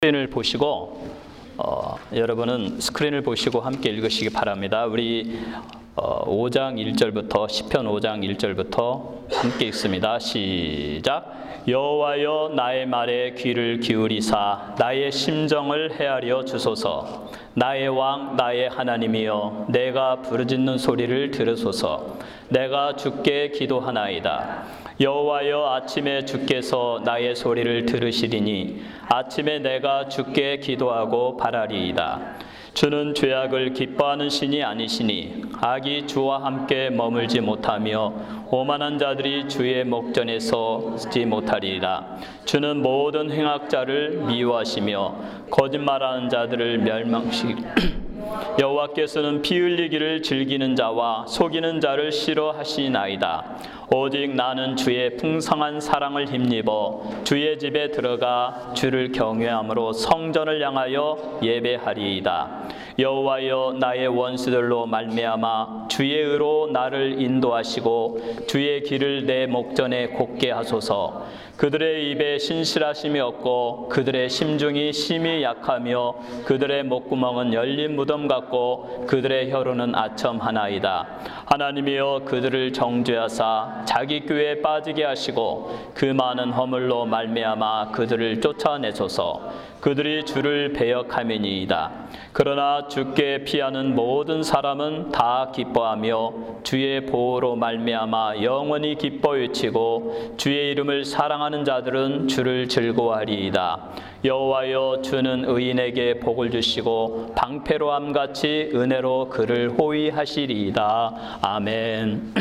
스크린을 보시고 여러분은 스크린을 보시고 함께 읽으시기 바랍니다. 우리 5장 1절부터 시편 5장 1절부터 함께 읽습니다. 시작. 여호와여 나의 말에 귀를 기울이사 나의 심정을 헤아려 주소서. 나의 왕 나의 하나님이여 내가 부르짖는 소리를 들으소서. 내가 주께 기도하나이다. 여호와여 아침에 주께서 나의 소리를 들으시리니 아침에 내가 주께 기도하고 바라리이다. 주는 죄악을 기뻐하는 신이 아니시니 악이 주와 함께 머물지 못하며 오만한 자들이 주의 목전에 서지 못하리이다. 주는 모든 행악자를 미워하시며 거짓말하는 자들을 멸망시키리이다. 여호와께서는 피 흘리기를 즐기는 자와 속이는 자를 싫어하시나이다. 오직 나는 주의 풍성한 사랑을 힘입어 주의 집에 들어가 주를 경외함으로 성전을 향하여 예배하리이다. 여호와여 나의 원수들로 말미암아 주의 의로 나를 인도하시고 주의 길을 내 목전에 곱게 하소서. 그들의 입에 신실하심이 없고 그들의 심중이 심히 약하며 그들의 목구멍은 열린 무덤 같고 그들의 혀로는 아첨하나이다. 하나님이여 그들을 정죄하사 자기 꾀에 빠지게 하시고 그 많은 허물로 말미암아 그들을 쫓아내소서. 그들이 주를 배역함이니이다. 그러나 주께 피하는 모든 사람은 다 기뻐하며 주의 보호로 말미암아 영원히 기뻐 외치고 주의 이름을 사랑하는 자들은 주를 즐거워하리이다. 여호와여 주는 의인에게 복을 주시고 방패로함같이 은혜로 그를 호위하시리이다. 아멘.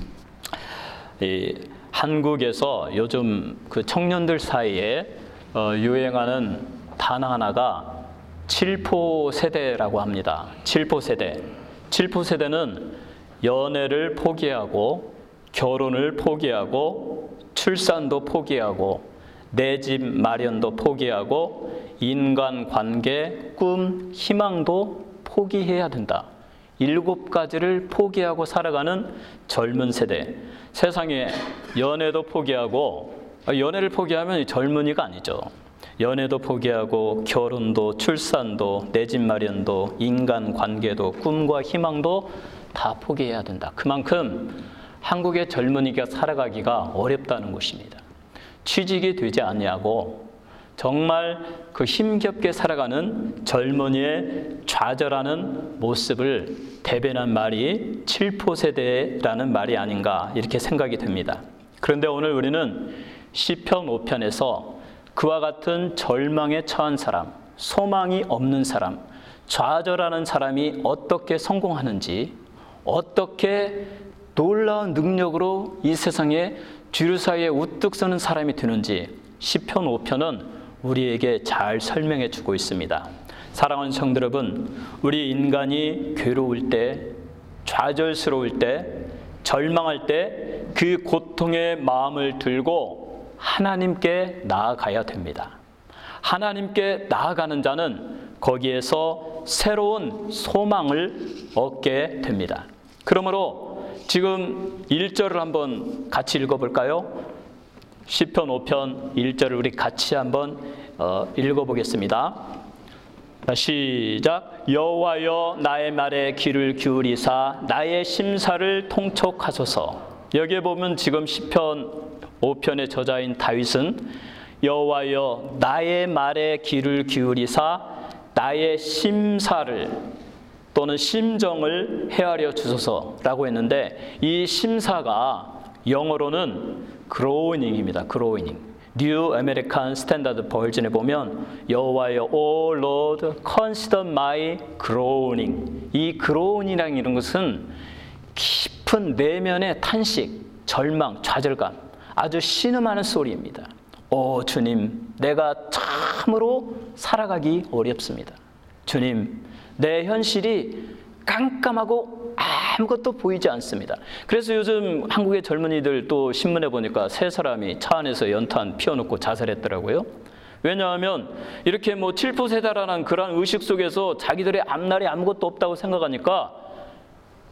한국에서 요즘 그 청년들 사이에 유행하는 단어 하나가 7포 세대라고 합니다. 7포 세대. 7포 세대는 연애를 포기하고 결혼을 포기하고 출산도 포기하고 내 집 마련도 포기하고 인간관계, 꿈, 희망도 포기해야 된다. 7가지를 포기하고 살아가는 젊은 세대. 세상에 연애도 포기하고, 연애를 포기하면 젊은이가 아니죠. 연애도 포기하고 결혼도 출산도 내 집 마련도 인간관계도 꿈과 희망도 다 포기해야 된다. 그만큼 한국의 젊은이가 살아가기가 어렵다는 것입니다. 취직이 되지 않냐고 정말 그 힘겹게 살아가는 젊은이의 좌절하는 모습을 대변한 말이 7포 세대라는 말이 아닌가 이렇게 생각이 됩니다. 그런데 오늘 우리는 시편 5편에서 그와 같은 절망에 처한 사람, 소망이 없는 사람, 좌절하는 사람이 어떻게 성공하는지, 어떻게 놀라운 능력으로 이 세상에 주류 사이에 우뚝 서는 사람이 되는지 시편 5편은 우리에게 잘 설명해 주고 있습니다. 사랑하는 성도 여러분, 우리 인간이 괴로울 때, 좌절스러울 때, 절망할 때 그 고통의 마음을 들고 하나님께 나아가야 됩니다. 하나님께 나아가는 자는 거기에서 새로운 소망을 얻게 됩니다. 그러므로 지금 1절을 한번 같이 읽어볼까요? 시편 5편 1절을 우리 같이 한번 읽어보겠습니다. 시작. 여호와여 나의 말에 귀를 기울이사 나의 심사를 통촉하소서. 여기에 보면 지금 시편 5편의 저자인 다윗은 여호와여 나의 말에 귀를 기울이사 나의 심사를 또는 심정을 헤아려 주소서라고 했는데 이 심사가 영어로는 groaning입니다. groaning. New American Standard Version에 보면 여호와여 O Lord consider my groaning. 이 groaning이라는 것은 깊은 내면의 탄식, 절망, 좌절감, 아주 신음하는 소리입니다. 오 주님, 내가 참으로 살아가기 어렵습니다. 주님, 내 현실이 깜깜하고 아무것도 보이지 않습니다. 그래서 요즘 한국의 젊은이들 또 신문에 보니까 세 사람이 차 안에서 연탄 피워놓고 자살했더라고요. 왜냐하면 이렇게 7포 세대라는 그런 의식 속에서 자기들의 앞날이 아무것도 없다고 생각하니까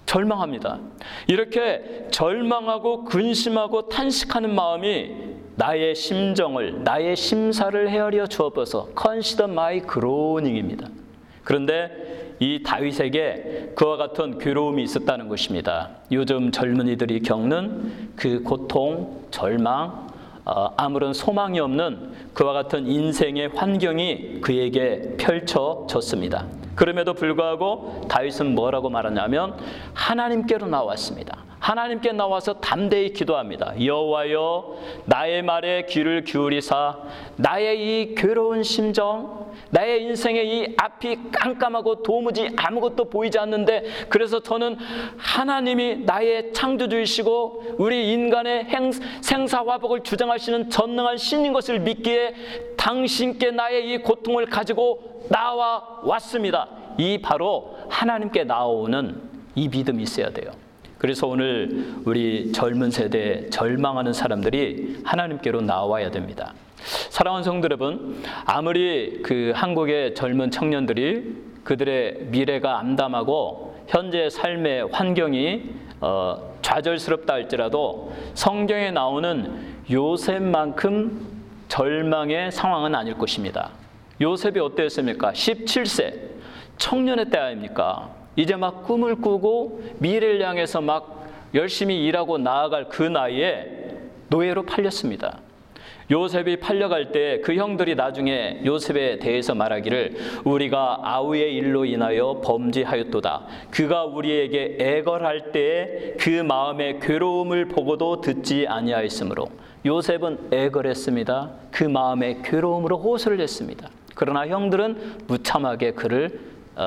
절망합니다. 이렇게 절망하고 근심하고 탄식하는 마음이 나의 심정을, 나의 심사를 헤아려 주옵소서. Consider my groaning입니다. 그런데 이 다윗에게 그와 같은 괴로움이 있었다는 것입니다. 요즘 젊은이들이 겪는 그 고통, 절망, 아무런 소망이 없는 그와 같은 인생의 환경이 그에게 펼쳐졌습니다. 그럼에도 불구하고 다윗은 뭐라고 말하냐면 하나님께로 나왔습니다. 하나님께 나와서 담대히 기도합니다. 여호와여, 나의 말에 귀를 기울이사 나의 이 괴로운 심정, 나의 인생의 이 앞이 깜깜하고 도무지 아무것도 보이지 않는데, 그래서 저는 하나님이 나의 창조주이시고 우리 인간의 생사화복을 주장하시는 전능한 신인 것을 믿기에 당신께 나의 이 고통을 가지고 나와 왔습니다. 이 바로 하나님께 나오는 이 믿음이 있어야 돼요. 그래서 오늘 우리 젊은 세대에 절망하는 사람들이 하나님께로 나와야 됩니다. 사랑하는 성도 여러분, 아무리 그 한국의 젊은 청년들이 그들의 미래가 암담하고 현재 삶의 환경이 좌절스럽다 할지라도 성경에 나오는 요셉만큼 절망의 상황은 아닐 것입니다. 요셉이 어땠습니까? 17세 청년의 때 아닙니까? 이제 막 꿈을 꾸고 미래를 향해서 막 열심히 일하고 나아갈 그 나이에 노예로 팔렸습니다. 요셉이 팔려갈 때 그 형들이 나중에 요셉에 대해서 말하기를 우리가 아우의 일로 인하여 범죄하였도다. 그가 우리에게 애걸할 때에 그 마음의 괴로움을 보고도 듣지 아니하였으므로. 요셉은 애걸했습니다. 그 마음의 괴로움으로 호소를 했습니다. 그러나 형들은 무참하게 그를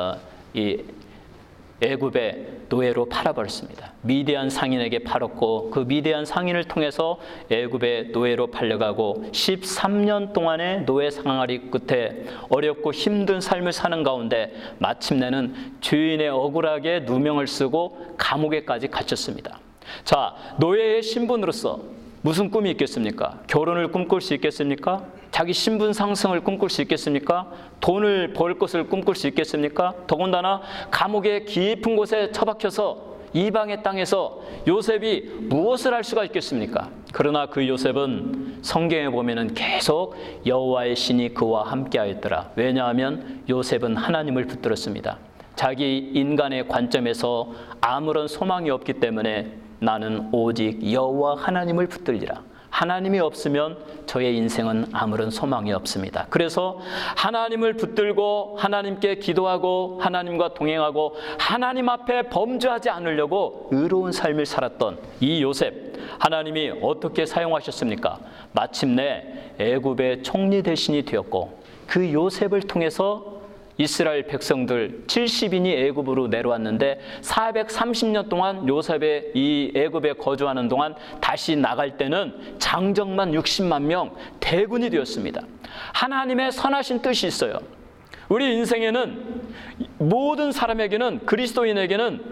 애굽의 노예로 팔아버렸습니다. 미디안 상인에게 팔았고 그 미디안 상인을 통해서 애굽의 노예로 팔려가고 13년 동안의 노예 생활이 끝에 어렵고 힘든 삶을 사는 가운데 마침내는 주인의 억울하게 누명을 쓰고 감옥에까지 갇혔습니다. 자, 노예의 신분으로서 무슨 꿈이 있겠습니까? 결혼을 꿈꿀 수 있겠습니까? 자기 신분 상승을 꿈꿀 수 있겠습니까? 돈을 벌 것을 꿈꿀 수 있겠습니까? 더군다나 감옥의 깊은 곳에 처박혀서 이방의 땅에서 요셉이 무엇을 할 수가 있겠습니까? 그러나 그 요셉은 성경에 보면은 계속 여호와의 신이 그와 함께하였더라. 왜냐하면 요셉은 하나님을 붙들었습니다. 자기 인간의 관점에서 아무런 소망이 없기 때문에 나는 오직 여호와 하나님을 붙들리라. 하나님이 없으면 저의 인생은 아무런 소망이 없습니다. 그래서 하나님을 붙들고 하나님께 기도하고 하나님과 동행하고 하나님 앞에 범죄하지 않으려고 의로운 삶을 살았던 이 요셉, 하나님이 어떻게 사용하셨습니까? 마침내 애굽의 총리 대신이 되었고 그 요셉을 통해서 이스라엘 백성들 70인이 애굽으로 내려왔는데 430년 동안 요셉의 이 애굽에 거주하는 동안 다시 나갈 때는 장정만 60만 명 대군이 되었습니다. 하나님의 선하신 뜻이 있어요. 우리 인생에는 모든 사람에게는, 그리스도인에게는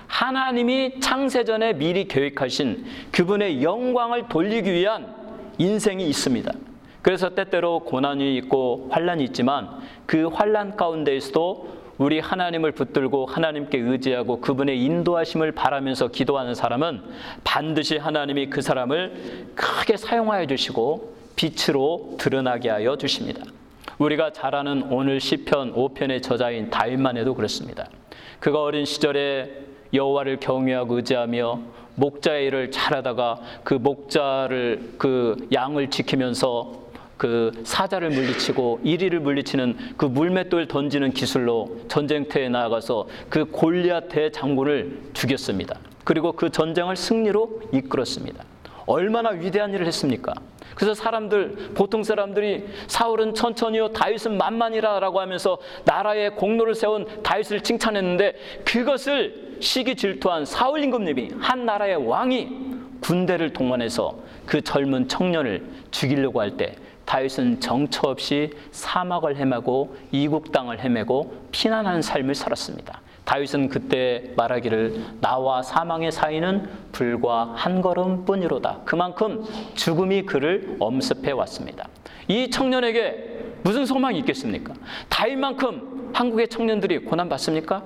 하나님이 창세전에 미리 계획하신 그분의 영광을 돌리기 위한 인생이 있습니다. 그래서 때때로 고난이 있고 환난이 있지만 그 환난 가운데에서도 우리 하나님을 붙들고 하나님께 의지하고 그분의 인도하심을 바라면서 기도하는 사람은 반드시 하나님이 그 사람을 크게 사용하여 주시고 빛으로 드러나게 하여 주십니다. 우리가 잘 아는 오늘 시편 5편의 저자인 다윗만 해도 그렇습니다. 그가 어린 시절에 여호와를 경외하고 의지하며 목자의 일을 잘하다가 그 목자를 그 양을 지키면서 그 사자를 물리치고 이리를 물리치는 그 물맷돌 던지는 기술로 전쟁터에 나아가서 그 골리앗 대장군을 죽였습니다. 그리고 그 전쟁을 승리로 이끌었습니다. 얼마나 위대한 일을 했습니까? 그래서 보통 사람들이 사울은 천천히요 다윗은 만만이라라고 하면서 나라의 공로를 세운 다윗을 칭찬했는데 그것을 시기 질투한 사울 임금님이, 한 나라의 왕이 군대를 동원해서 그 젊은 청년을 죽이려고 할 때 다윗은 정처 없이 사막을 헤매고 이국 땅을 헤매고 피난하는 삶을 살았습니다. 다윗은 그때 말하기를 나와 사망의 사이는 불과 한 걸음뿐이로다. 그만큼 죽음이 그를 엄습해 왔습니다. 이 청년에게 무슨 소망이 있겠습니까? 다윗만큼 한국의 청년들이 고난받습니까?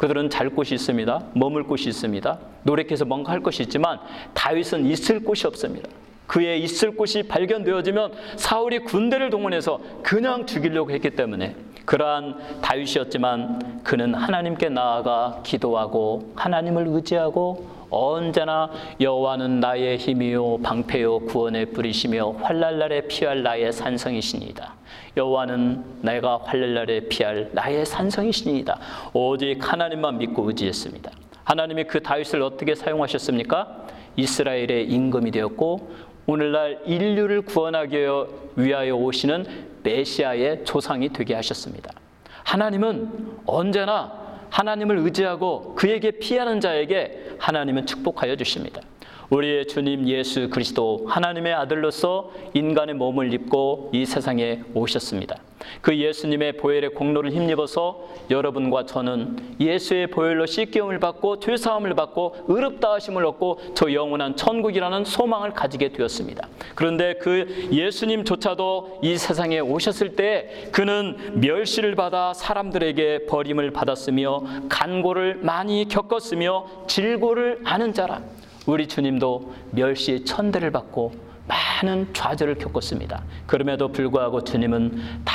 그들은 잘 곳이 있습니다. 머물 곳이 있습니다. 노력해서 뭔가 할 것이 있지만 다윗은 있을 곳이 없습니다. 그의 있을 곳이 발견되어지면 사울이 군대를 동원해서 그냥 죽이려고 했기 때문에 그러한 다윗이었지만 그는 하나님께 나아가 기도하고 하나님을 의지하고 언제나 여호와는 나의 힘이요 방패요 구원의 뿌리시며 환난날에 피할 나의 산성이시니이다. 여호와는 내가 환난날에 피할 나의 산성이시니이다. 오직 하나님만 믿고 의지했습니다. 하나님이 그 다윗을 어떻게 사용하셨습니까? 이스라엘의 임금이 되었고 오늘날 인류를 구원하기 위하여 오시는 메시아의 조상이 되게 하셨습니다. 하나님은 언제나 하나님을 의지하고 그에게 피하는 자에게 하나님은 축복하여 주십니다. 우리의 주님 예수 그리스도 하나님의 아들로서 인간의 몸을 입고 이 세상에 오셨습니다. 그 예수님의 보혈의 공로를 힘입어서 여러분과 저는 예수의 보혈로 씻김을 받고 죄사함을 받고 의롭다 하심을 얻고 저 영원한 천국이라는 소망을 가지게 되었습니다. 그런데 그 예수님조차도 이 세상에 오셨을 때 그는 멸시를 받아 사람들에게 버림을 받았으며 간고를 많이 겪었으며 질고를 아는 자라. 우리 주님도 멸시의 천대를 받고 많은 좌절을 겪었습니다. 그럼에도 불구하고 주님은 다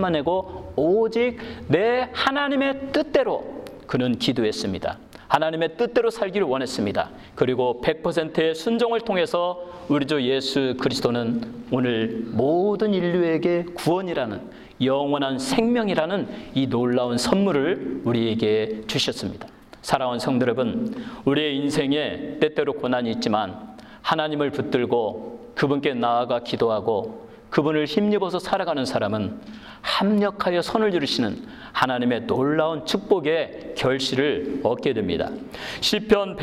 참아내고 오직 내 하나님의 뜻대로 그는 기도했습니다. 하나님의 뜻대로 살기를 원했습니다. 그리고 100%의 순종을 통해서 우리 주 예수 그리스도는 오늘 모든 인류에게 구원이라는 영원한 생명이라는 이 놀라운 선물을 우리에게 주셨습니다. 사랑하는 성도 여러분, 우리의 인생에 때때로 고난이 있지만 하나님을 붙들고 그분께 나아가 기도하고 그분을 힘입어서 살아가는 사람은 합력하여 선을 이루시는 하나님의 놀라운 축복의 결실을 얻게 됩니다. 시편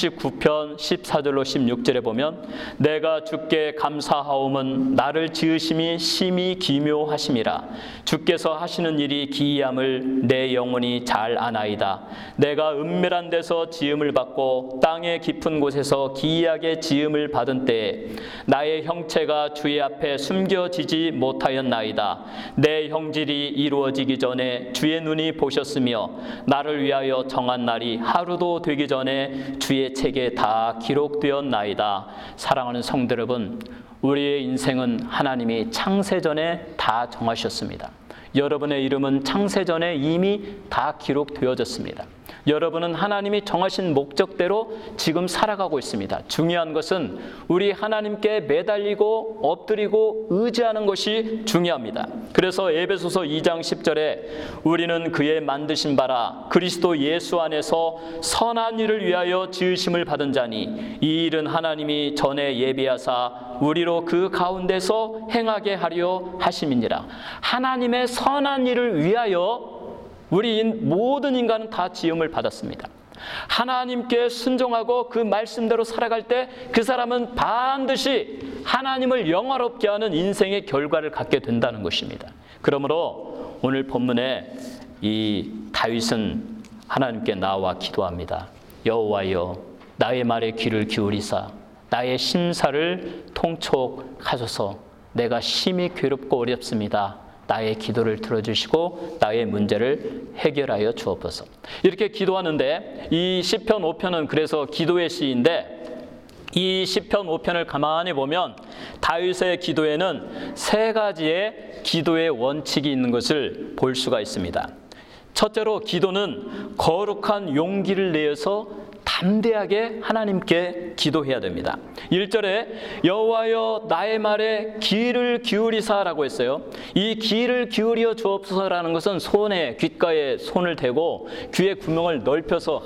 139편 14절로 16절에 보면 내가 주께 감사하옴은 나를 지으심이 심히 기묘하심이라. 주께서 하시는 일이 기이함을 내 영혼이 잘 아나이다. 내가 은밀한 데서 지음을 받고 땅의 깊은 곳에서 기이하게 지음을 받은 때에 나의 형체가 주의 앞에 숨겨지지 못하였나이다. 내 형질이 이루어지기 전에 주의 눈이 보셨으며 나를 위하여 정한 날이 하루도 되기 전에 주의 책에 다 기록되었나이다. 사랑하는 성도 여러분, 우리의 인생은 하나님이 창세전에 다 정하셨습니다. 여러분의 이름은 창세전에 이미 다 기록되어졌습니다. 여러분은 하나님이 정하신 목적대로 지금 살아가고 있습니다. 중요한 것은 우리 하나님께 매달리고 엎드리고 의지하는 것이 중요합니다. 그래서 에베소서 2장 10절에 우리는 그의 만드신 바라 그리스도 예수 안에서 선한 일을 위하여 지으심을 받은 자니 이 일은 하나님이 전에 예비하사 우리로 그 가운데서 행하게 하려 하심이니라. 하나님의 선한 일을 위하여 우리 모든 인간은 다 지음을 받았습니다. 하나님께 순종하고 그 말씀대로 살아갈 때 그 사람은 반드시 하나님을 영화롭게 하는 인생의 결과를 갖게 된다는 것입니다. 그러므로 오늘 본문에 이 다윗은 하나님께 나와 기도합니다. 여호와여 나의 말에 귀를 기울이사 나의 심사를 통촉하소서. 내가 심히 괴롭고 어렵습니다. 나의 기도를 들어주시고 나의 문제를 해결하여 주옵소서. 이렇게 기도하는데 이 시편 5편은 그래서 기도의 시인데 이 시편 5편을 가만히 보면 다윗의 기도에는 세 가지의 기도의 원칙이 있는 것을 볼 수가 있습니다. 첫째로 기도는 거룩한 용기를 내어서 담대하게 하나님께 기도해야 됩니다. 1절에 여호와여 나의 말에 귀를 기울이사라고 했어요. 이 귀를 기울여 주옵소서라는 것은 손에 귓가에 손을 대고 귀의 구멍을 넓혀서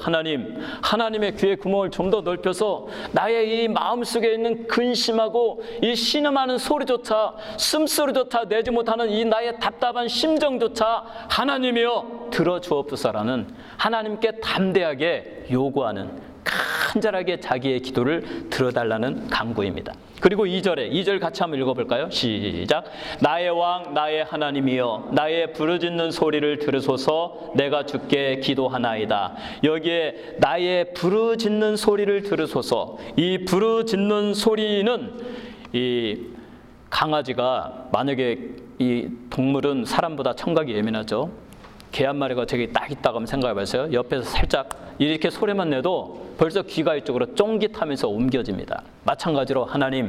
하나님의 귀의 구멍을 좀 더 넓혀서 나의 이 마음속에 있는 근심하고 이 신음하는 소리조차 숨소리조차 내지 못하는 이 나의 답답한 심정조차 하나님이여 들어주옵소서라는 하나님께 담대하게 요구하는 간절하게 자기의 기도를 들어달라는 간구입니다. 그리고 2절 같이 한번 읽어볼까요? 시작. 나의 왕 나의 하나님이여 나의 부르짖는 소리를 들으소서. 내가 주께 기도하나이다. 여기에 나의 부르짖는 소리를 들으소서. 이 부르짖는 소리는 이 강아지가 만약에 이 동물은 사람보다 청각이 예민하죠. 개 한 마리가 저기 딱 있다고 한번 생각해 보세요. 옆에서 살짝 이렇게 소리만 내도 벌써 귀가 이쪽으로 쫑깃하면서 옮겨집니다. 마찬가지로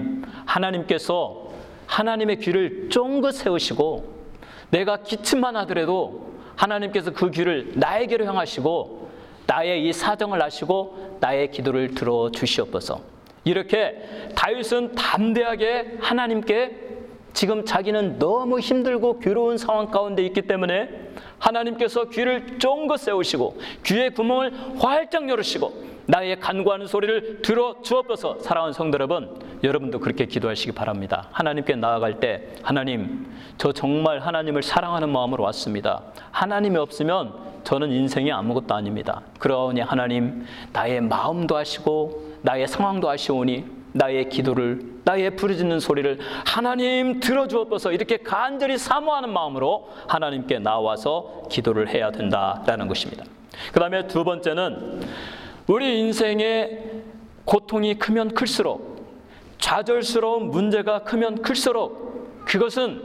하나님께서 하나님의 귀를 쫑긋 세우시고 내가 기침만 하더라도 하나님께서 그 귀를 나에게로 향하시고 나의 이 사정을 아시고 나의 기도를 들어주시옵소서. 이렇게 다윗은 담대하게 하나님께 지금 자기는 너무 힘들고 괴로운 상황 가운데 있기 때문에 하나님께서 귀를 쫑긋 세우시고 귀의 구멍을 활짝 열으시고 나의 간구하는 소리를 들어주옵소서. 사랑하는 성도 여러분, 여러분도 그렇게 기도하시기 바랍니다. 하나님께 나아갈 때 하나님, 저 정말 하나님을 사랑하는 마음으로 왔습니다. 하나님이 없으면 저는 인생이 아무것도 아닙니다. 그러니 하나님, 나의 마음도 아시고 나의 상황도 아시오니 나의 기도를, 나의 부르짖는 소리를 하나님 들어주옵소서. 이렇게 간절히 사모하는 마음으로 하나님께 나와서 기도를 해야 된다라는 것입니다. 그 다음에 두 번째는 우리 인생의 고통이 크면 클수록, 좌절스러운 문제가 크면 클수록 그것은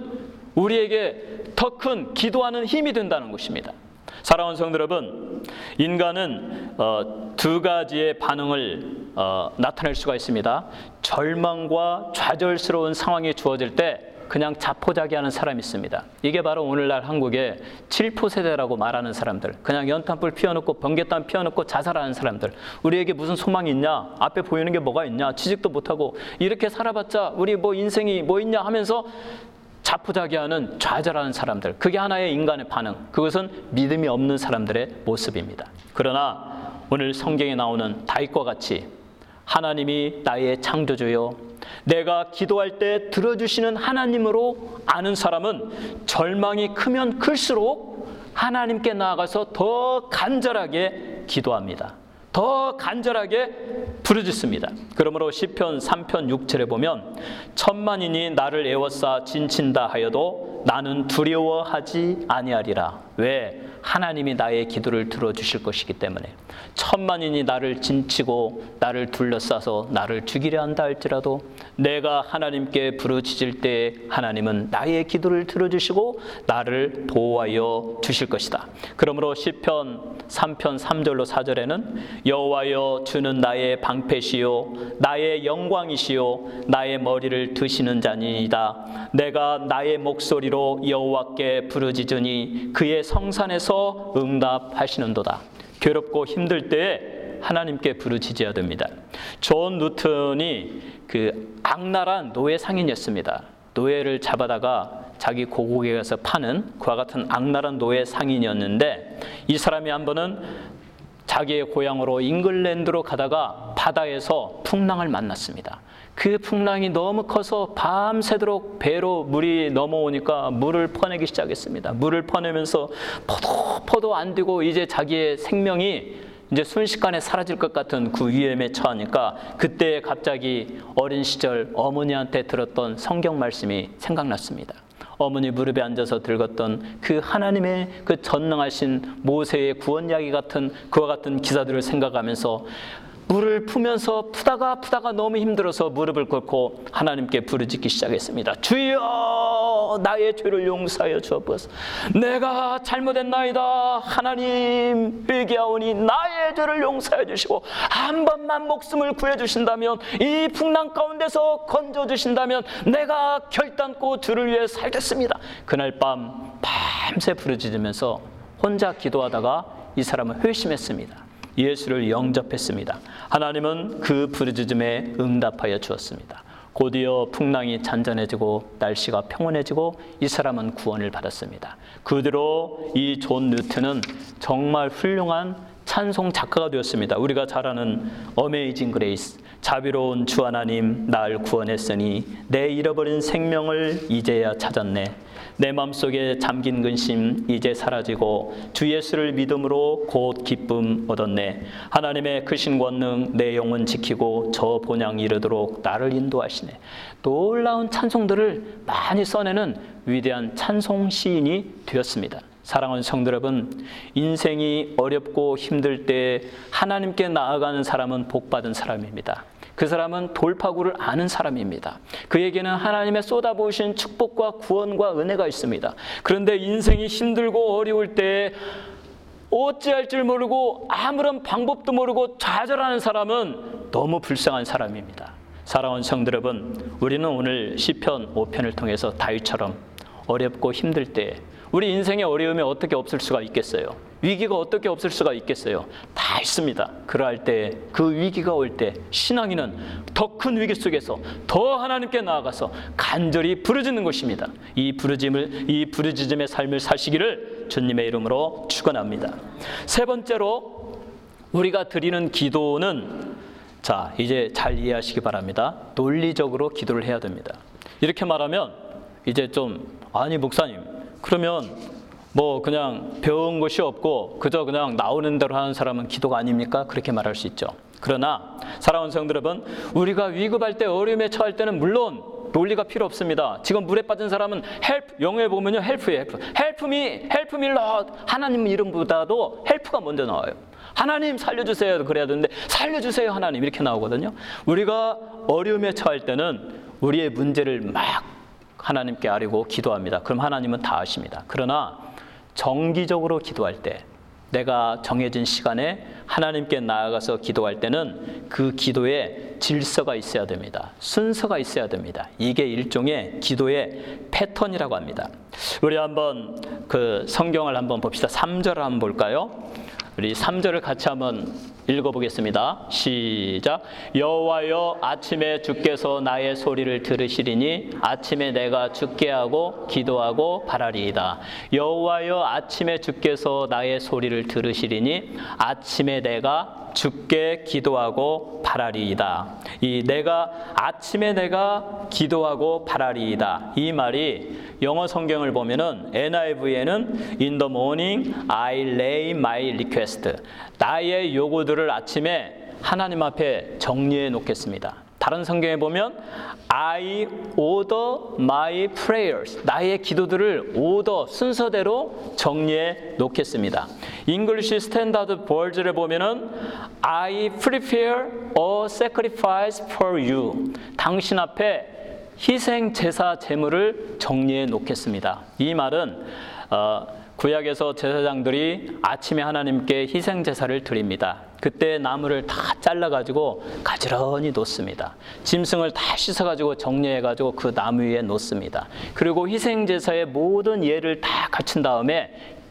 우리에게 더 큰 기도하는 힘이 된다는 것입니다. 사랑하는 성도 여러분, 인간은 두 가지의 반응을 나타낼 수가 있습니다. 절망과 좌절스러운 상황이 주어질 때 그냥 자포자기하는 사람이 있습니다. 이게 바로 오늘날 한국의 7포 세대라고 말하는 사람들, 그냥 연탄불 피워놓고 번개탄 피워놓고 자살하는 사람들. 우리에게 무슨 소망이 있냐, 앞에 보이는 게 뭐가 있냐, 취직도 못하고 이렇게 살아봤자 우리 뭐 인생이 뭐 있냐 하면서 자포자기하는, 좌절하는 사람들, 그게 하나의 인간의 반응, 그것은 믿음이 없는 사람들의 모습입니다. 그러나 오늘 성경에 나오는 다윗과 같이 하나님이 나의 창조주요, 내가 기도할 때 들어주시는 하나님으로 아는 사람은 절망이 크면 클수록 하나님께 나아가서 더 간절하게 기도합니다. 더 간절하게 부르짖습니다. 그러므로 시편 3편 6절에 보면 천만인이 나를 애워싸 진친다 하여도 나는 두려워하지 아니하리라. 왜? 하나님이 나의 기도를 들어주실 것이기 때문에. 천만인이 나를 진치고 나를 둘러싸서 나를 죽이려 한다 할지라도 내가 하나님께 부르짖을 때 하나님은 나의 기도를 들어주시고 나를 보호하여 주실 것이다. 그러므로 시편 3편 3절로 4절에는 여호와여 주는 나의 방패시요 나의 영광이시요 나의 머리를 드시는 자니이다. 내가 나의 목소리로 여호와께 부르짖으니 그의 성산에서 응답하시는도다. 괴롭고 힘들 때에 하나님께 부르짖어야 됩니다. 존 누튼이 그 악랄한 노예 상인이었습니다. 노예를 잡아다가 자기 고국에 가서 파는 그와 같은 악랄한 노예 상인이었는데, 이 사람이 한 번은 자기의 고향으로 잉글랜드로 가다가 바다에서 풍랑을 만났습니다. 그 풍랑이 너무 커서 밤새도록 배로 물이 넘어오니까 물을 퍼내기 시작했습니다. 물을 퍼내면서 포도 안 되고 이제 자기의 생명이 이제 순식간에 사라질 것 같은 그 위험에 처하니까 그때 갑자기 어린 시절 어머니한테 들었던 성경 말씀이 생각났습니다. 어머니 무릎에 앉아서 들었던 그 하나님의 그 전능하신 모세의 구원 이야기 같은 그와 같은 기사들을 생각하면서 물을 푸면서 푸다가 너무 힘들어서 무릎을 꿇고 하나님께 부르짖기 시작했습니다. 주여 나의 죄를 용서하여 주옵소서. 내가 잘못했나이다. 하나님 회개하오니 나의 죄를 용서해 주시고 한 번만 목숨을 구해주신다면, 이 풍랑 가운데서 건져주신다면 내가 결단코 주를 위해 살겠습니다. 그날 밤새 부르짖으면서 혼자 기도하다가 이 사람은 회심했습니다. 예수를 영접했습니다. 하나님은 그 부르짖음에 응답하여 주었습니다. 곧이어 풍랑이 잔잔해지고 날씨가 평온해지고 이 사람은 구원을 받았습니다. 그 뒤로 이 존 뉴튼은 정말 훌륭한 찬송 작가가 되었습니다. 우리가 잘 아는 어메이징 그레이스, 자비로운 주 하나님 날 구원했으니 내 잃어버린 생명을 이제야 찾았네. 내 마음속에 잠긴 근심 이제 사라지고 주 예수를 믿음으로 곧 기쁨 얻었네. 하나님의 크신 권능 내 영혼 지키고 저 본향 이르도록 나를 인도하시네. 놀라운 찬송들을 많이 써내는 위대한 찬송 시인이 되었습니다. 사랑하는 성도 여러분, 인생이 어렵고 힘들 때 하나님께 나아가는 사람은 복받은 사람입니다. 그 사람은 돌파구를 아는 사람입니다. 그에게는 하나님의 쏟아부으신 축복과 구원과 은혜가 있습니다. 그런데 인생이 힘들고 어려울 때 어찌할 줄 모르고 아무런 방법도 모르고 좌절하는 사람은 너무 불쌍한 사람입니다. 사랑하는 성도 여러분, 우리는 오늘 시편 5편을 통해서 다윗처럼 어렵고 힘들 때 우리 인생의 어려움이 어떻게 없을 수가 있겠어요? 위기가 어떻게 없을 수가 있겠어요? 다 있습니다. 그러할 때, 그 위기가 올 때 신앙인은 더 큰 위기 속에서 더 하나님께 나아가서 간절히 부르짖는 것입니다. 이 부르짖음의 삶을 사시기를 주님의 이름으로 축원합니다. 세 번째로 우리가 드리는 기도는, 자, 이제 잘 이해하시기 바랍니다. 논리적으로 기도를 해야 됩니다. 이렇게 말하면 이제 좀, 아니 목사님, 그러면 뭐 그냥 배운 것이 없고 그저 그냥 나오는 대로 하는 사람은 기도가 아닙니까? 그렇게 말할 수 있죠. 그러나 사랑하는 성도 여러분, 우리가 위급할 때, 어려움에 처할 때는 물론 논리가 필요 없습니다. 지금 물에 빠진 사람은 help, 영어에 보면요, help예요. help me Lord. 하나님 이름보다도 help가 먼저 나와요. 하나님 살려주세요 그래야 되는데 살려주세요 하나님 이렇게 나오거든요. 우리가 어려움에 처할 때는 우리의 문제를 막 하나님께 아뢰고 기도합니다. 그럼 하나님은 다 아십니다. 그러나 정기적으로 기도할 때, 내가 정해진 시간에 하나님께 나아가서 기도할 때는 그 기도에 질서가 있어야 됩니다. 순서가 있어야 됩니다. 이게 일종의 기도의 패턴이라고 합니다. 우리 한번 그 성경을 한번 봅시다. 3절을 한번 볼까요? 우리 3절을 같이 한번 읽어보겠습니다. 시작. 여호와여, 아침에 주께서 나의 소리를 들으시리니 아침에 내가 주께 하고 기도하고 바라리이다. 여호와여, 아침에 주께서 나의 소리를 들으시리니 아침에 내가 주께 기도하고 바라리이다. 이 아침에 내가 기도하고 바라리이다, 이 말이 영어 성경을 보면은 NIV에는 In the morning I lay my request, 나의 요구들을 아침에 하나님 앞에 정리해 놓겠습니다. 다른 성경에 보면 I order my prayers, 나의 기도들을 순서대로 정리해 놓겠습니다. English Standard Version을 보면은 I prepare a sacrifice for you, 당신 앞에 희생 제사 제물을 정리해 놓겠습니다. 이 말은 구약에서 제사장들이 아침에 하나님께 희생 제사를 드립니다. 그때 나무를 다 잘라가지고 가지런히 놓습니다. 짐승을 다 씻어가지고 정리해가지고 그 나무 위에 놓습니다. 그리고 희생 제사의 모든 예를 다 갖춘 다음에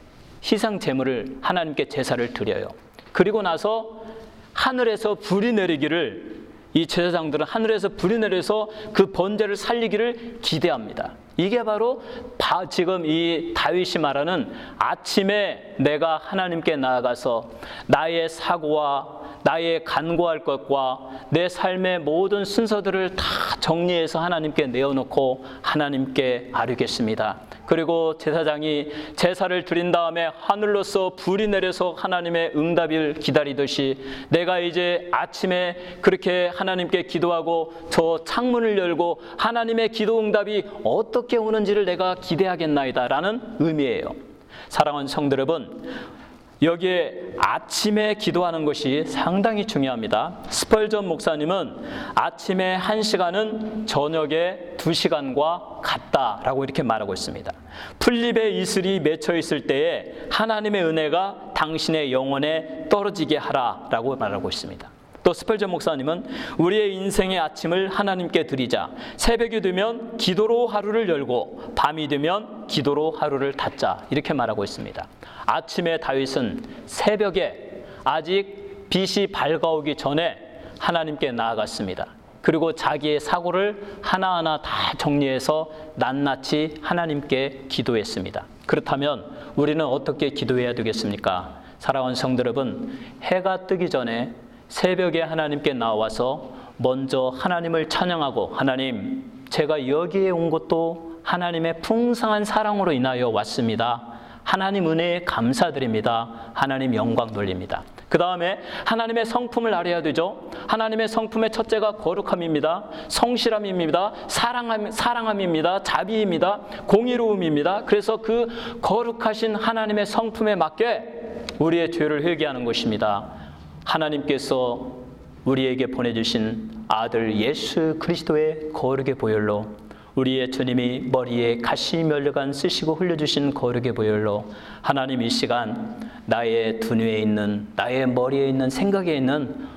희생 제물을 하나님께 제사를 드려요. 그리고 나서 하늘에서 불이 내리기를, 이 제사장들은 하늘에서 불이 내려서 그 번제를 살리기를 기대합니다. 이게 바로 지금 이 다윗이 말하는 아침에 내가 하나님께 나아가서 나의 사고와 나의 간구할 것과 내 삶의 모든 순서들을 다 정리해서 하나님께 내어놓고 하나님께 아뢰겠습니다. 그리고 제사장이 제사를 드린 다음에 하늘로서 불이 내려서 하나님의 응답을 기다리듯이 내가 이제 아침에 그렇게 하나님께 기도하고 저 창문을 열고 하나님의 기도 응답이 어떻게 오는지를 내가 기대하겠나이다 라는 의미예요. 사랑하는 성도 여러분, 여기에 아침에 기도하는 것이 상당히 중요합니다. 스펄전 목사님은 아침에 1시간은 저녁에 2시간과 같다라고 이렇게 말하고 있습니다. 풀잎의 이슬이 맺혀 있을 때에 하나님의 은혜가 당신의 영혼에 떨어지게 하라라고 말하고 있습니다. 또 스펄전 목사님은 우리의 인생의 아침을 하나님께 드리자. 새벽이 되면 기도로 하루를 열고 밤이 되면 기도로 하루를 닫자, 이렇게 말하고 있습니다. 아침에 다윗은 새벽에 아직 빛이 밝아오기 전에 하나님께 나아갔습니다. 그리고 자기의 사고를 하나하나 다 정리해서 낱낱이 하나님께 기도했습니다. 그렇다면 우리는 어떻게 기도해야 되겠습니까? 사랑하는 성도 여러분, 해가 뜨기 전에 새벽에 하나님께 나와서 먼저 하나님을 찬양하고, 하나님, 제가 여기에 온 것도 하나님의 풍성한 사랑으로 인하여 왔습니다. 하나님 은혜에 감사드립니다. 하나님 영광 돌립니다. 그 다음에 하나님의 성품을 알아야 되죠. 하나님의 성품의 첫째가 거룩함입니다. 성실함입니다. 사랑함입니다. 자비입니다. 공의로움입니다. 그래서 그 거룩하신 하나님의 성품에 맞게 우리의 죄를 회개하는 것입니다. 하나님께서 우리에게 보내주신 아들 예수 그리스도의 거룩의 보혈로, 우리의 주님이 머리에 가시 면류관 쓰시고 흘려주신 거룩의 보혈로 하나님 이 시간 나의 두뇌에 있는, 나의 머리에 있는, 생각에 있는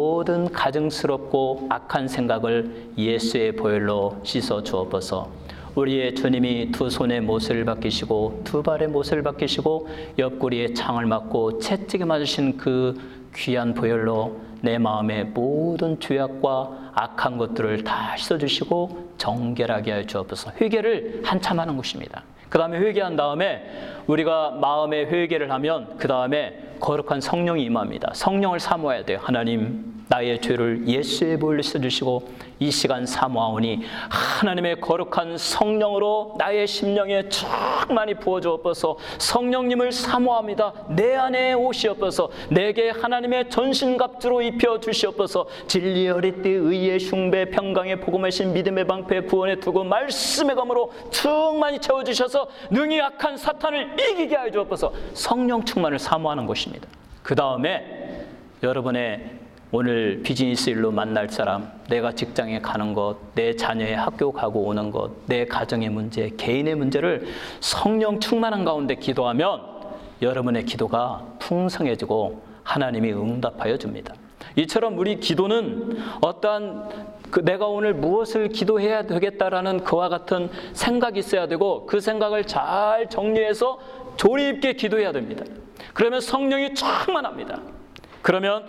모든 가증스럽고 악한 생각을 예수의 보혈로 씻어 주옵소서. 우리의 주님이 두 손에 못을 박히시고 두 발에 못을 박히시고 옆구리에 창을 맞고 채찍에 맞으신 그 귀한 보혈로 내 마음의 모든 죄악과 악한 것들을 다 씻어주시고 정결하게 하여 주옵소서. 회개를 한참 하는 것입니다. 그 다음에 회개한 다음에 우리가 마음의 회개를 하면 그 다음에 거룩한 성령이 임합니다. 성령을 사모해야 돼요. 하나님, 나의 죄를 예수의 보혈로 씻어주시고 이 시간 사모하오니 하나님의 거룩한 성령으로 나의 심령에 충만히 부어주옵소서. 성령님을 사모합니다. 내 안에 오시옵소서. 내게 하나님의 전신갑주로 입혀주시옵소서. 진리의 허리띠, 의의 흉배, 평강의 복음의 신, 믿음의 방패, 구원의 투구, 말씀의 검으로 충만히 채워주셔서 능히 악한 사탄을 이기게 하여 주옵소서. 성령 충만을 사모하는 것입니다. 그 다음에 여러분의 오늘 비즈니스 일로 만날 사람, 내가 직장에 가는 것, 내 자녀의 학교 가고 오는 것, 내 가정의 문제, 개인의 문제를 성령 충만한 가운데 기도하면 여러분의 기도가 풍성해지고 하나님이 응답하여 줍니다. 이처럼 우리 기도는 어떠한 내가 오늘 무엇을 기도해야 되겠다라는 그와 같은 생각이 있어야 되고 그 생각을 잘 정리해서 조리 있게 기도해야 됩니다. 그러면 성령이 충만합니다. 그러면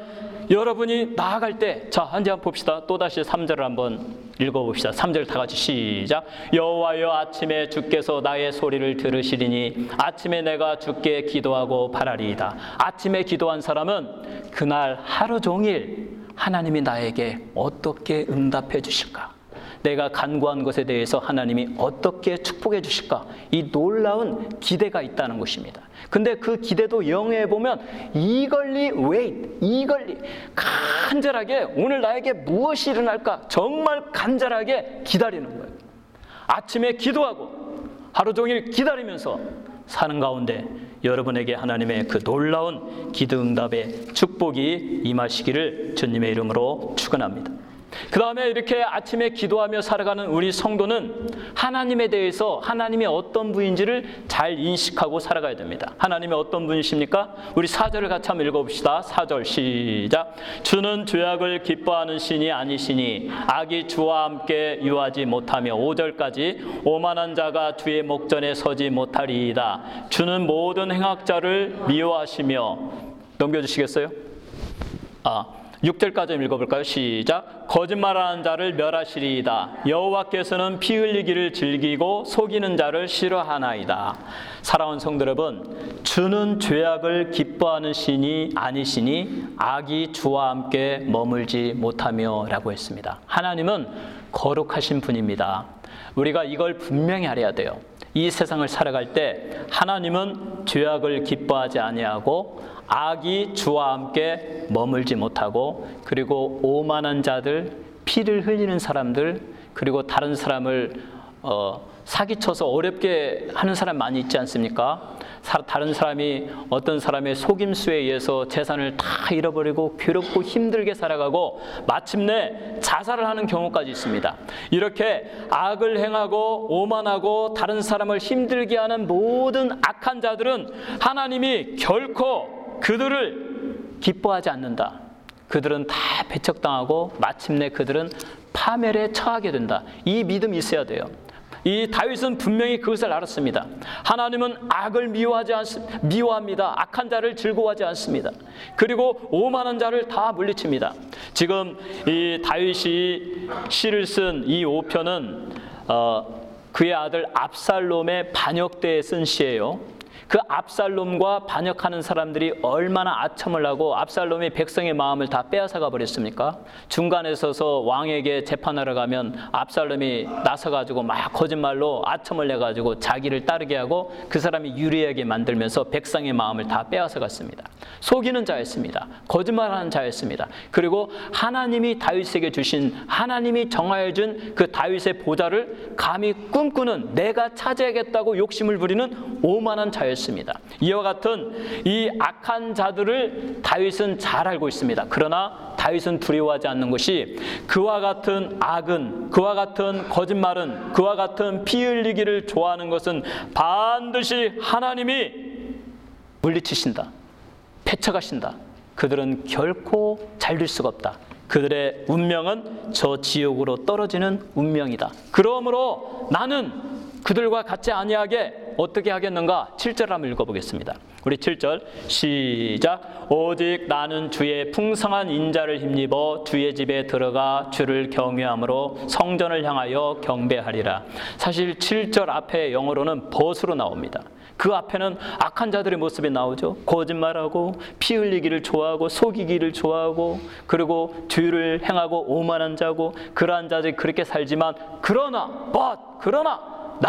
여러분이 나아갈 때, 자, 한번 봅시다. 또다시 3절을 한번 읽어봅시다. 3절 다 같이 시작. 여호와여, 아침에 주께서 나의 소리를 들으시리니 아침에 내가 주께 기도하고 바라리이다. 아침에 기도한 사람은 그날 하루 종일 하나님이 나에게 어떻게 응답해 주실까? 내가 간구한 것에 대해서 하나님이 어떻게 축복해 주실까? 이 놀라운 기대가 있다는 것입니다. 근데 그 기대도 영어에 보면 eagerly wait, eagerly, 간절하게 오늘 나에게 무엇이 일어날까? 정말 간절하게 기다리는 거예요. 아침에 기도하고 하루 종일 기다리면서 사는 가운데 여러분에게 하나님의 그 놀라운 기도 응답의 축복이 임하시기를 주님의 이름으로 축원합니다. 그 다음에 이렇게 아침에 기도하며 살아가는 우리 성도는 하나님에 대해서 하나님이 어떤 분인지를 잘 인식하고 살아가야 됩니다. 하나님이 어떤 분이십니까? 우리 4절을 같이 한번 읽어봅시다. 4절 시작. 주는 죄악을 기뻐하는 신이 아니시니 악이 주와 함께 유하지 못하며 5절까지 오만한 자가 주의 목전에 서지 못하리이다. 주는 모든 행악자를 미워하시며, 넘겨주시겠어요? 6절까지 읽어볼까요? 시작. 거짓말하는 자를 멸하시리이다. 여호와께서는 피 흘리기를 즐기고 속이는 자를 싫어하나이다. 사랑하는 성도 여러분, 주는 죄악을 기뻐하는 신이 아니시니 악이 주와 함께 머물지 못하며 라고 했습니다. 하나님은 거룩하신 분입니다. 우리가 이걸 분명히 알아야 돼요. 이 세상을 살아갈 때 하나님은 죄악을 기뻐하지 아니하고 악이 주와 함께 머물지 못하고, 그리고 오만한 자들, 피를 흘리는 사람들, 그리고 다른 사람을 사기쳐서 어렵게 하는 사람 많이 있지 않습니까? 다른 사람이 어떤 사람의 속임수에 의해서 재산을 다 잃어버리고 괴롭고 힘들게 살아가고 마침내 자살을 하는 경우까지 있습니다. 이렇게 악을 행하고 오만하고 다른 사람을 힘들게 하는 모든 악한 자들은 하나님이 결코 그들을 기뻐하지 않는다. 그들은 다 배척당하고 마침내 그들은 파멸에 처하게 된다. 이 믿음이 있어야 돼요. 이 다윗은 분명히 그것을 알았습니다. 하나님은 악을 미워합니다. 악한 자를 즐거워하지 않습니다. 그리고 오만한 자를 다 물리칩니다. 지금 이 다윗이 시를 쓴 이 5편은 그의 아들 압살롬의 반역 때에 쓴 시예요. 그 압살롬과 반역하는 사람들이 얼마나 아첨을 하고 압살롬이 백성의 마음을 다 빼앗아가 버렸습니까? 중간에 서서 왕에게 재판하러 가면 압살롬이 나서가지고 막 거짓말로 아첨을 내가지고 자기를 따르게 하고 그 사람이 유리하게 만들면서 백성의 마음을 다 빼앗아 갔습니다. 속이는 자였습니다. 거짓말하는 자였습니다. 그리고 하나님이 다윗에게 주신, 하나님이 정하여 준 그 다윗의 보좌를 감히 꿈꾸는, 내가 차지하겠다고 욕심을 부리는 오만한 자였습니다. 이와 같은 이 악한 자들을 다윗은 잘 알고 있습니다. 그러나 다윗은 두려워하지 않는 것이 그와 같은 악은, 그와 같은 거짓말은, 그와 같은 피 흘리기를 좋아하는 것은 반드시 하나님이 물리치신다, 폐척하신다. 그들은 결코 잘 될 수가 없다. 그들의 운명은 저 지옥으로 떨어지는 운명이다. 그러므로 나는 그들과 같지 아니하게 어떻게 하겠는가? 7절 한번 읽어보겠습니다. 우리 7절 시작. 오직 나는 주의 풍성한 인자를 힘입어 주의 집에 들어가 주를 경외함으로 성전을 향하여 경배하리라. 사실 7절 앞에 영어로는 벗으로 나옵니다. 그 앞에는 악한 자들의 모습이 나오죠. 거짓말하고 피 흘리기를 좋아하고 속이기를 좋아하고 그리고 죄를 행하고 오만한 자고 그러한 자들이 그렇게 살지만 그러나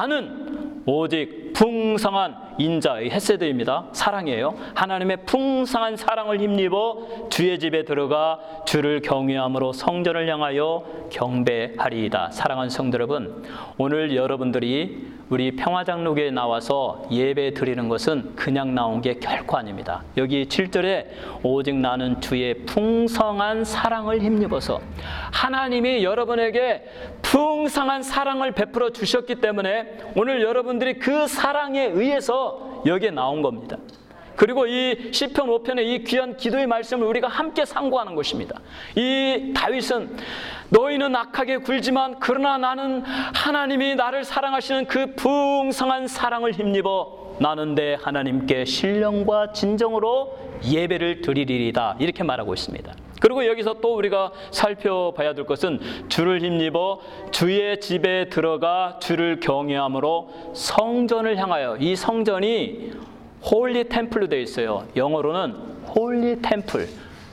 나는 오직 풍성한 인자의 헤세드입니다. 사랑이에요. 하나님의 풍성한 사랑을 힘입어 주의 집에 들어가 주를 경외함으로 성전을 향하여 경배하리이다. 사랑하는 성도 여러분, 오늘 여러분들이 우리 평화장로교에 나와서 예배 드리는 것은 그냥 나온 게 결코 아닙니다. 여기 7절에 오직 나는 주의 풍성한 사랑을 힘입어서 하나님이 여러분에게 풍성한 사랑을 베풀어 주셨기 때문에 오늘 여러분들이 그 사랑에 의해서 여기에 나온 겁니다. 그리고 이 시편 5편의 이 귀한 기도의 말씀을 우리가 함께 상고하는 것입니다. 이 다윗은 너희는 악하게 굴지만 그러나 나는 하나님이 나를 사랑하시는 그 풍성한 사랑을 힘입어 나는 내 하나님께 신령과 진정으로 예배를 드리리이다. 이렇게 말하고 있습니다. 그리고 여기서 또 우리가 살펴봐야 될 것은 주를 힘입어 주의 집에 들어가 주를 경외함으로 성전을 향하여, 이 성전이 홀리 템플로 되어 있어요. 영어로는 홀리 템플,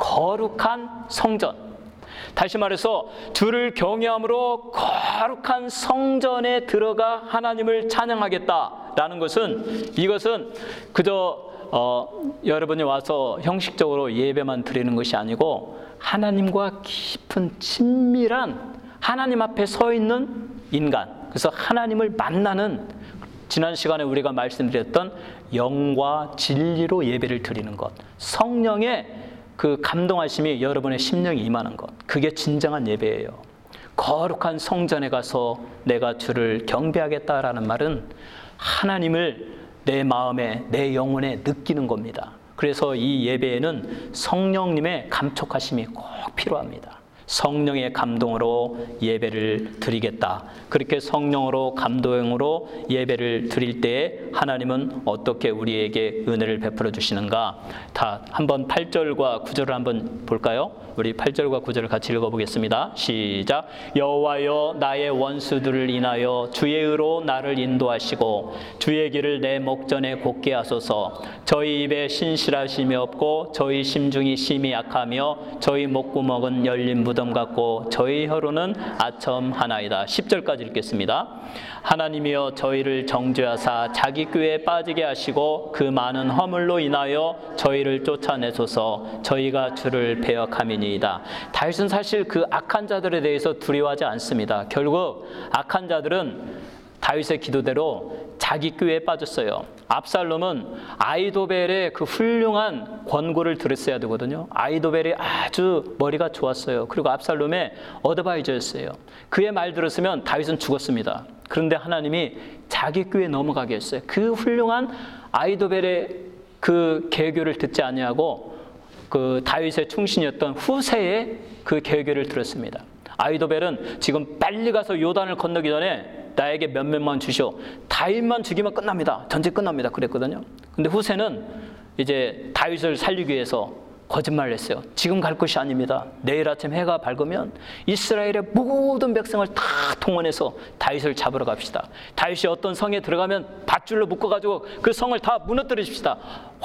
거룩한 성전. 다시 말해서 주를 경외함으로 거룩한 성전에 들어가 하나님을 찬양하겠다라는 것은, 이것은 그저 여러분이 와서 형식적으로 예배만 드리는 것이 아니고 하나님과 깊은 친밀한 하나님 앞에 서 있는 인간, 그래서 하나님을 만나는, 지난 시간에 우리가 말씀드렸던 영과 진리로 예배를 드리는 것, 성령의 그 감동하심이 여러분의 심령에 임하는 것, 그게 진정한 예배예요. 거룩한 성전에 가서 내가 주를 경배하겠다라는 말은 하나님을 내 마음에, 내 영혼에 느끼는 겁니다. 그래서 이 예배에는 성령님의 감촉하심이 꼭 필요합니다. 성령의 감동으로 예배를 드리겠다. 그렇게 성령으로 감동으로 예배를 드릴 때에 하나님은 어떻게 우리에게 은혜를 베풀어 주시는가? 다 한번 8절과 9절을 한번 볼까요? 우리 8절과 9절을 같이 읽어보겠습니다. 시작. 여호와여 나의 원수들을 인하여 주의 의로 나를 인도하시고 주의 길을 내 목전에 곧게 하소서. 저희 입에 신실하심이 없고 저희 심중이 심히 약하며 저희 목구멍은 열린 무덤 같고 저희 혀로는 아첨하나이다. 10절까지 읽겠습니다. 하나님이여 저희를 정죄하사 자기 꾀에 빠지게 하시고 그 많은 허물로 인하여 저희를 쫓아내소서. 저희가 주를 배역함이니이다. 다윗은 사실 그 악한 자들에 대해서 두려워하지 않습니다. 결국 악한 자들은 다윗의 기도대로 자기 꾀에 빠졌어요. 압살롬은 아히도벨의 그 훌륭한 권고를 들었어야 되거든요. 아히도벨이 아주 머리가 좋았어요. 그리고 압살롬의 어드바이저였어요. 그의 말 들었으면 다윗은 죽었습니다. 그런데 하나님이 자기 꾀에 넘어가게 했어요. 그 훌륭한 아히도벨의 그 계교를 듣지 아니하고 그 다윗의 충신이었던 후세의 그 계교를 들었습니다. 아히도벨은 지금 빨리 가서 요단을 건너기 전에 나에게 몇몇만 주시오. 다윗만 죽이면 끝납니다. 전쟁 끝납니다. 그랬거든요. 근데 후세는 이제 다윗을 살리기 위해서 거짓말을 했어요. 지금 갈 것이 아닙니다. 내일 아침 해가 밝으면 이스라엘의 모든 백성을 다 동원해서 다윗을 잡으러 갑시다. 다윗이 어떤 성에 들어가면 밧줄로 묶어가지고 그 성을 다 무너뜨리십시다.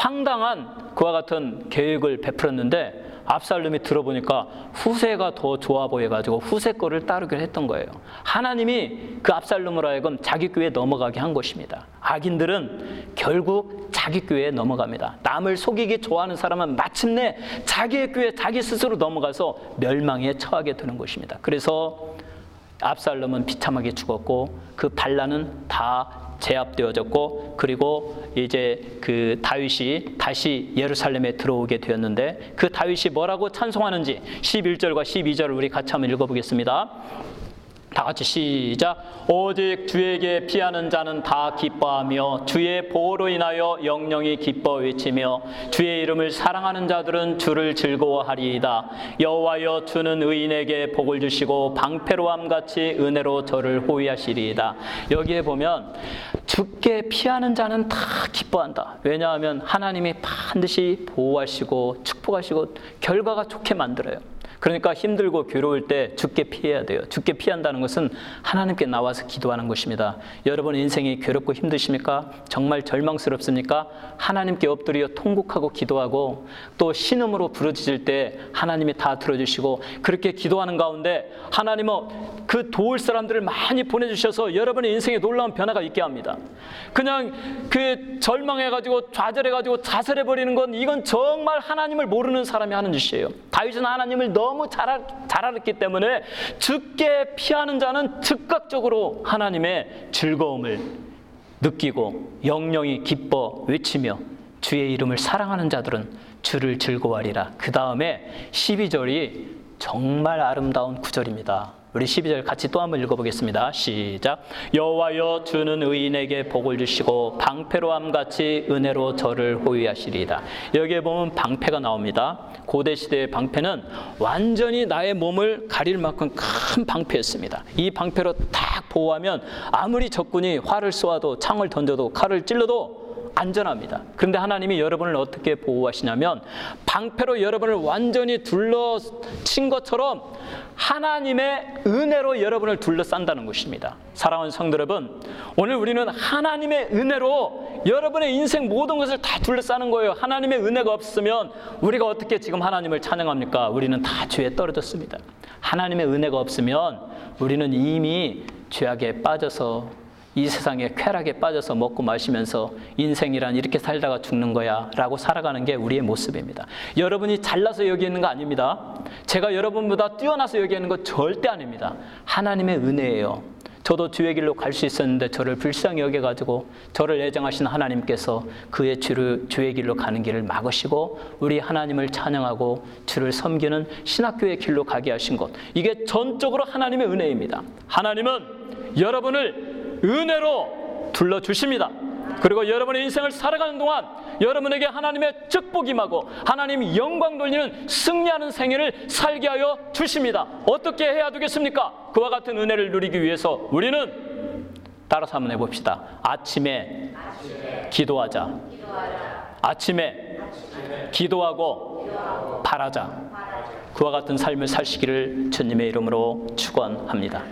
황당한 그와 같은 계획을 베풀었는데 압살롬이 들어보니까 후세가 더 좋아 보여가지고 후세 거를 따르기로 했던 거예요. 하나님이 그 압살롬으로 하여금 자기 꾀에 넘어가게 한 것입니다. 악인들은 결국 자기 꾀에 넘어갑니다. 남을 속이기 좋아하는 사람은 마침내 자기의 꾀에 자기 스스로 넘어가서 멸망에 처하게 되는 것입니다. 그래서 압살롬은 비참하게 죽었고 그 반란은 다 제압되어졌고, 그리고 이제 그 다윗이 다시 예루살렘에 들어오게 되었는데, 그 다윗이 뭐라고 찬송하는지 11절과 12절을 우리 같이 한번 읽어보겠습니다. 다 같이 시작. 오직 주에게 피하는 자는 다 기뻐하며 주의 보호로 인하여 영영이 기뻐 외치며 주의 이름을 사랑하는 자들은 주를 즐거워하리이다. 여호와여, 주는 의인에게 복을 주시고 방패로함같이 은혜로 저를 호위하시리이다. 여기에 보면 주께 피하는 자는 다 기뻐한다. 왜냐하면 하나님이 반드시 보호하시고 축복하시고 결과가 좋게 만들어요. 그러니까 힘들고 괴로울 때 주께 피해야 돼요. 주께 피한다는 것은 하나님께 나와서 기도하는 것입니다. 여러분 인생이 괴롭고 힘드십니까? 정말 절망스럽습니까? 하나님께 엎드려 통곡하고 기도하고 또 신음으로 부르짖을 때 하나님이 다 들어주시고, 그렇게 기도하는 가운데 하나님은 그 도울 사람들을 많이 보내주셔서 여러분의 인생에 놀라운 변화가 있게 합니다. 그냥 그 절망해가지고 좌절해가지고 자살해버리는 건, 이건 정말 하나님을 모르는 사람이 하는 짓이에요. 다윗은 하나님을 너무 잘 알았기 때문에 주께 피하는 자는 즉각적으로 하나님의 즐거움을 느끼고 영영이 기뻐 외치며 주의 이름을 사랑하는 자들은 주를 즐거워하리라. 그 다음에 12절이 정말 아름다운 구절입니다. 우리 12절 같이 또 한번 읽어보겠습니다. 시작. 여호와여, 주는 의인에게 복을 주시고 방패로함같이 은혜로 저를 호위하시리이다. 여기에 보면 방패가 나옵니다. 고대 시대의 방패는 완전히 나의 몸을 가릴 만큼 큰 방패였습니다. 이 방패로 딱 보호하면 아무리 적군이 활을 쏘아도 창을 던져도 칼을 찔러도 안전합니다. 그런데 하나님이 여러분을 어떻게 보호하시냐면 방패로 여러분을 완전히 둘러친 것처럼 하나님의 은혜로 여러분을 둘러싼다는 것입니다. 사랑하는 성도 여러분, 오늘 우리는 하나님의 은혜로 여러분의 인생 모든 것을 다 둘러싸는 거예요. 하나님의 은혜가 없으면 우리가 어떻게 지금 하나님을 찬양합니까? 우리는 다 죄에 떨어졌습니다. 하나님의 은혜가 없으면 우리는 이미 죄악에 빠져서 이 세상에 쾌락에 빠져서 먹고 마시면서 인생이란 이렇게 살다가 죽는 거야 라고 살아가는 게 우리의 모습입니다. 여러분이 잘나서 여기 있는 거 아닙니다. 제가 여러분보다 뛰어나서 여기 있는 거 절대 아닙니다. 하나님의 은혜예요. 저도 주의 길로 갈 수 있었는데 저를 불쌍히 여겨가지고 저를 애정하신 하나님께서 그의 주의 길로 가는 길을 막으시고 우리 하나님을 찬양하고 주를 섬기는 신학교의 길로 가게 하신 것, 이게 전적으로 하나님의 은혜입니다. 하나님은 여러분을 은혜로 둘러주십니다. 그리고 여러분의 인생을 살아가는 동안 여러분에게 하나님의 축복이 임하고 하나님이 영광 돌리는 승리하는 생애를 살게 하여 주십니다. 어떻게 해야 되겠습니까? 그와 같은 은혜를 누리기 위해서 우리는 따라서 한번 해봅시다. 아침에 기도하자. 아침에 기도하고 바라자. 그와 같은 삶을 사시기를 주님의 이름으로 축원합니다.